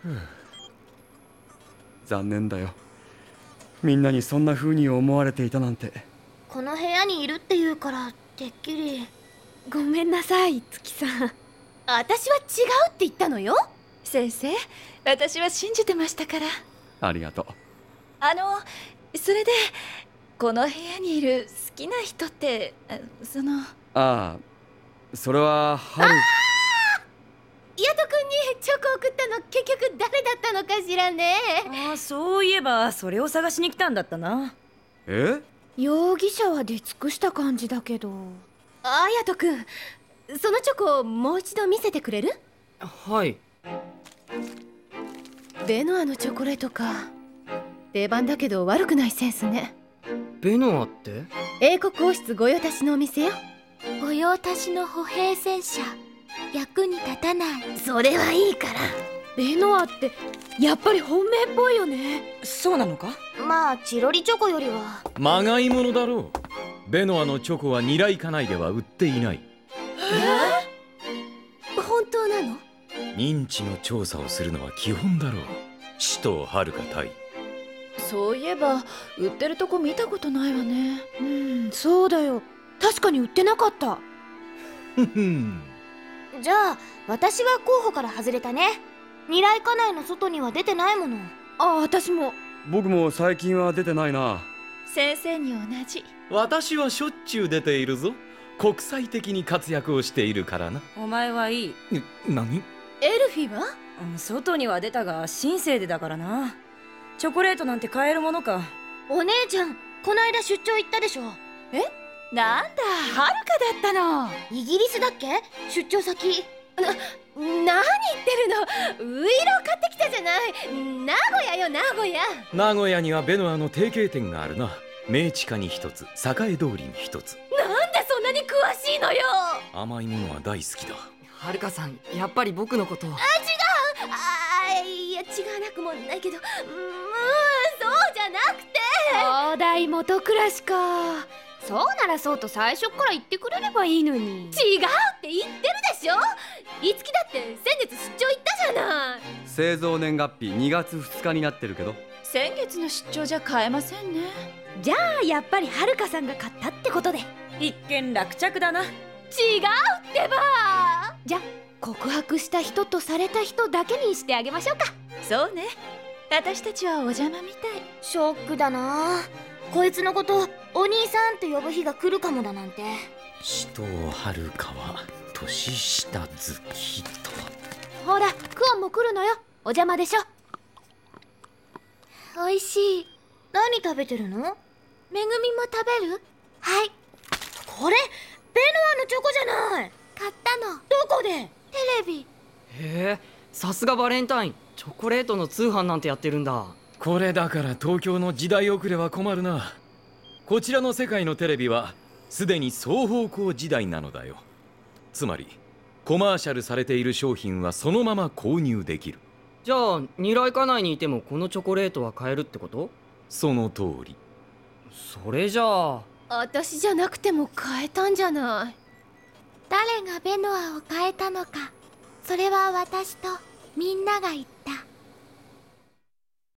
残念だよ。みんなにそんな風に思われていたなんて。 この部屋にいるっていうからてっきり。 ごめんなさい、月さん。 私は違うって言ったのよ。 先生、私は信じてましたから。 ありがとう。 それでこの部屋にいる好きな人ってああ、それは春。 ヤト君にチョコ送ったの結局誰だったのかしらね。 そういえばそれを探しに来たんだったな。 容疑者は出尽くした感じだけど。 ヤト君、そのチョコをもう一度見せてくれる？ はい。 ベノアのチョコレートか。定番だけど悪くないセンスね。 ベノアって？ 英国王室御用達のお店よ。 御用達の歩兵戦車、役に立たない。 それはいいから。 ベノアってやっぱり本命っぽいよね。 そうなのか？ まあチロリチョコよりは。 まがいものだろう。ベノアのチョコはニライカナイでは売っていない。 本当なの？ 認知の調査をするのは基本だろう。使徒はるか隊。 そういえば売ってるとこ見たことないわね。そうだよ、確かに売ってなかった。 じゃあ私は候補から外れたね。ニライカナイの外には出てないもの。 私も。 僕も最近は出てないな。 先生に同じ。 私はしょっちゅう出ているぞ。国際的に活躍をしているからな。 お前はいい。 何？ エルフィは？ 外には出たが新生でだからな。チョコレートなんて買えるものか。 お姉ちゃん、こないだ出張行ったでしょ。 なんだ、はるかだったの。 イギリスだっけ？出張先。何言ってるの？ウイロ買ってきたじゃない。名古屋よ、名古屋。 名古屋にはベノアの提携店があるな。明治下に一つ、栄通りに一つ。 なんでそんなに詳しいのよ。 甘いものは大好きだ。 はるかさん、やっぱり僕のことを。 違う。いや違わなくもないけど、そうじゃなくて。 東大元暮らしか。そうならそうと最初から言ってくれればいいのに。 違うって言ってるでしょ。いつきだって先月出張行ったじゃない。 製造年月日2月2日になってるけど。 先月の出張じゃ買えませんね。 じゃあやっぱりはるかさんが買ったってことで。 一見落着だな。 違うってば。 じゃあ告白した人とされた人だけにしてあげましょうか。 そうね、私たちはお邪魔みたい。 ショックだな。こいつのことお兄さんって呼ぶ日が来るかもだなんて。 使徒はるかは年下好きと。 ほら、クオンも来るのよ。お邪魔でしょ。 おいしい。何食べてるの？ めぐみも食べる？ はい。これベノアのチョコじゃない。 買ったの。 どこで？ テレビ。 へえ、さすがバレンタイン。チョコレートの通販なんてやってるんだ。 これだから東京の時代遅れは困るな。こちらの世界のテレビはすでに双方向時代なのだよ。つまりコマーシャルされている商品はそのまま購入できる。 じゃあニライカナイにいてもこのチョコレートは買えるってこと？ その通り。 それじゃあ私じゃなくても買えたんじゃない。誰がベノアを変えたのか、それは私とみんなが言った。